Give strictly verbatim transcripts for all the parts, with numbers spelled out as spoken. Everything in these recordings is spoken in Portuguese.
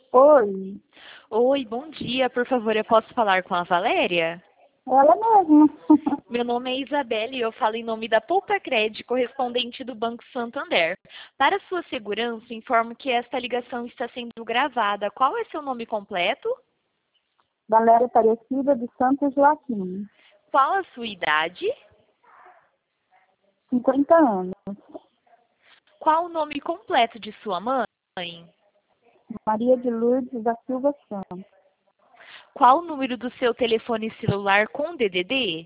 Oi, Oi, bom dia. Por favor, eu posso falar com a Valéria? ela mesma. Meu nome é Isabelle e eu falo em nome da Poupacred, correspondente do Banco Santander. Para sua segurança, informo que esta ligação está sendo gravada. Qual é seu nome completo? Valéria Aparecida dos Santos Joaquim, Qual a sua idade? cinquenta anos. Qual o nome completo de sua mãe? Maria de Lourdes da Silva Santos. Qual o número do seu telefone celular com D D D?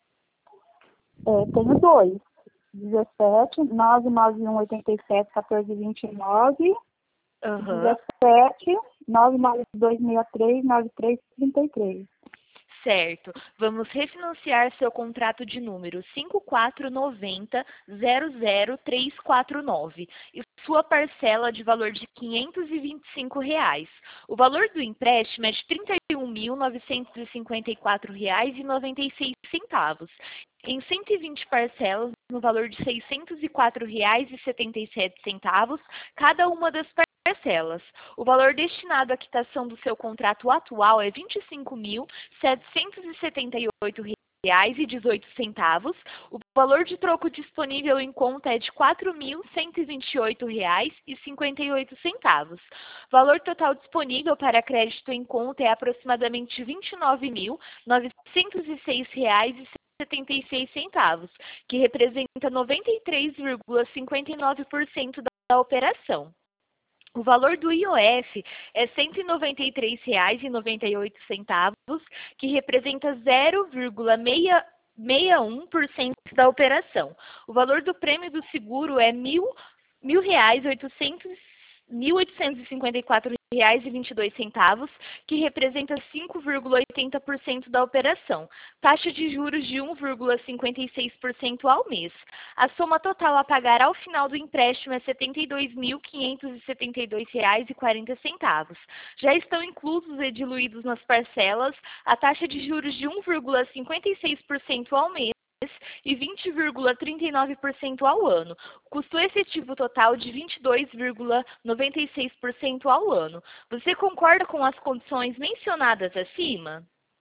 É, tenho dois. dezessete, nove nove um, oito sete, um quatro dois nove. Aham. dezessete, nove nove dois seis três, nove três três três. Certo. Vamos refinanciar seu contrato de número cinco quatro nove zero zero zero três quatro nove e sua parcela de valor de quinhentos e vinte e cinco reais. O valor do empréstimo é de trinta e um mil novecentos e cinquenta e quatro reais e noventa e seis centavos. Em cento e vinte parcelas no valor de seiscentos e quatro reais e setenta e sete centavos, cada uma das parcelas. O valor destinado à quitação do seu contrato atual é vinte e cinco mil setecentos e setenta e oito reais e dezoito centavos. O valor de troco disponível em conta é de quatro mil cento e vinte e oito reais e cinquenta e oito centavos. O valor total disponível para crédito em conta é aproximadamente vinte e nove mil novecentos e seis reais e setenta e seis centavos, que representa noventa e três vírgula cinquenta e nove por cento da operação. O valor do I O F é cento e noventa e três reais e noventa e oito centavos, que representa zero vírgula sessenta e um por cento da operação. O valor do prêmio do seguro é mil, mil reais, oitocentos, mil oitocentos e cinquenta e quatro reais e vinte e dois centavos, que representa cinco vírgula oitenta por cento da operação. Taxa de juros de um vírgula cinquenta e seis por cento ao mês. A soma total a pagar ao final do empréstimo é setenta e dois mil quinhentos e setenta e dois reais e quarenta centavos. Já estão inclusos e diluídos nas parcelas a taxa de juros de um vírgula cinquenta e seis por cento ao mês e vinte vírgula trinta e nove por cento ao ano. Custo efetivo total de vinte e dois vírgula noventa e seis por cento ao ano. Você concorda com as condições mencionadas acima?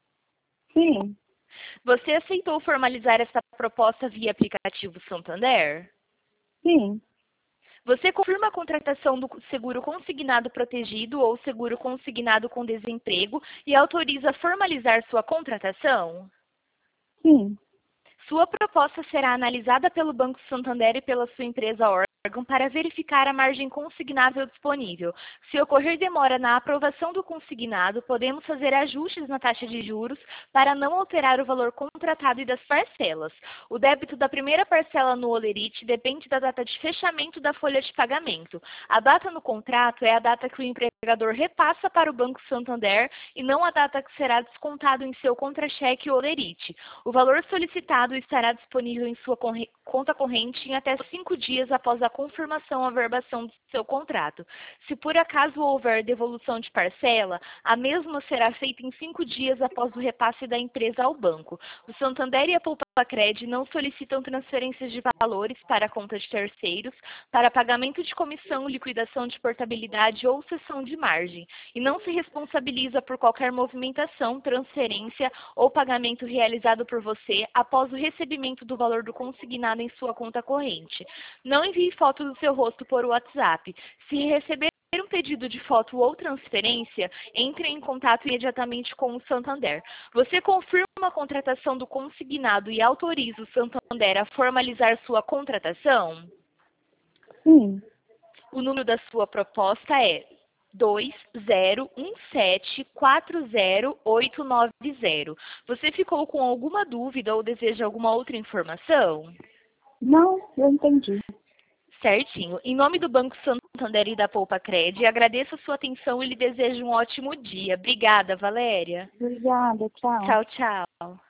Sim, Você aceitou formalizar essa proposta via aplicativo Santander? sim, Você confirma a contratação do seguro consignado protegido ou seguro consignado com desemprego e autoriza formalizar sua contratação? sim. Sua proposta será analisada pelo Banco Santander e pela sua empresa órgão para verificar a margem consignável disponível. Se ocorrer demora na aprovação do consignado, podemos fazer ajustes na taxa de juros para não alterar o valor contratado e das parcelas. O débito da primeira parcela no Olerite depende da data de fechamento da folha de pagamento. A data no contrato é a data que o empregador repassa para o Banco Santander e não a data que será descontado em seu contra-cheque Olerite. O valor solicitado estará disponível em sua conta corrente em até cinco dias após a confirmação ou averbação do seu contrato. Se por acaso houver devolução de parcela, a mesma será feita em cinco dias após o repasse da empresa ao banco. O Santander e a Poupacred não solicitam transferências de valores para a conta de terceiros, para pagamento de comissão, liquidação de portabilidade ou cessão de margem, e não se responsabiliza por qualquer movimentação, transferência ou pagamento realizado por você após o recebimento do valor do consignado em sua conta corrente. Não envie foto do seu rosto por WhatsApp. Se receber um pedido de foto ou transferência, entre em contato imediatamente com o Santander. Você confirma a contratação do consignado e autoriza o Santander a formalizar sua contratação? Sim. O número da sua proposta é dois zero um sete quatro zero oito nove zero. Você ficou com alguma dúvida ou deseja alguma outra informação? Não, eu entendi. Certinho. Em nome do Banco Santander e da Poupacred, agradeço a sua atenção e lhe desejo um ótimo dia. Obrigada, Valéria. Obrigada, tchau. Tchau, tchau.